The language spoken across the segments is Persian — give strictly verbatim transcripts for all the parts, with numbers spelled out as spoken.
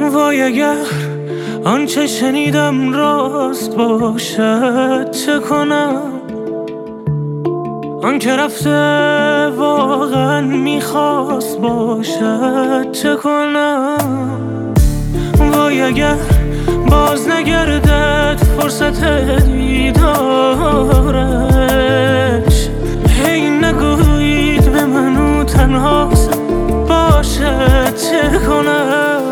وای اگر آنچه شنیدم راست باشد چه کنم؟ آن که رفته واقعا میخواست باشد چه کنم؟ وای اگر باز نگردد فرصت دیدارش، هی نگویید به منو تنهاست باشد چه کنم؟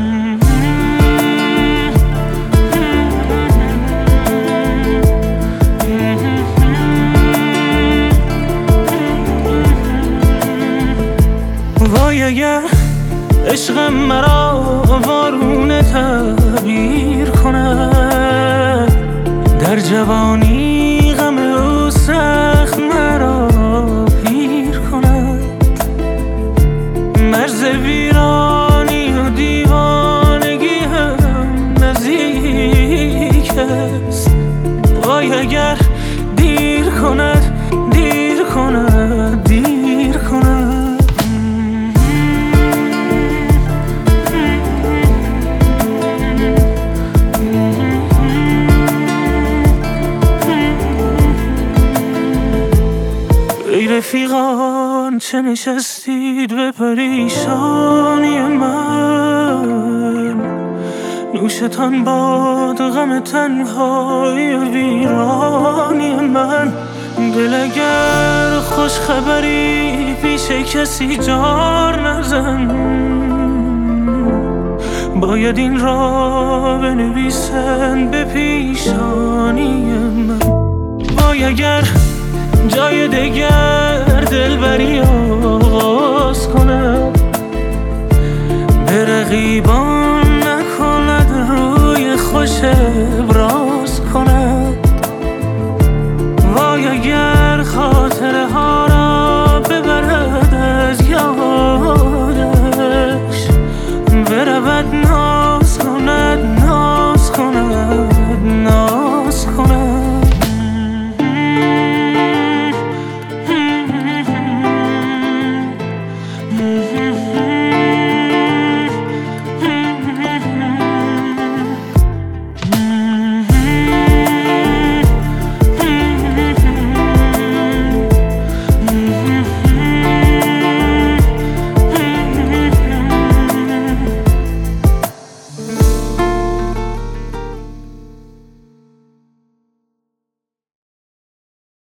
وای اگر عشقم مرا وارونه تعبیر کند، در جوانی غم او سخت مرا پیر کند. مرز ویرانی و دیوانگی هم نزدیک است. وای اگر دیر کند دیر کند دیر کند. ای رفیقان چه نشستید به پریشانی من؟ نوشتان باد غم تنهایی و ویرانی من. دل اگر خوش خبری پیش کسی جار نزن، باید این را بنویسن به پیشانی من. وای اگر جای دگر دلبری آقا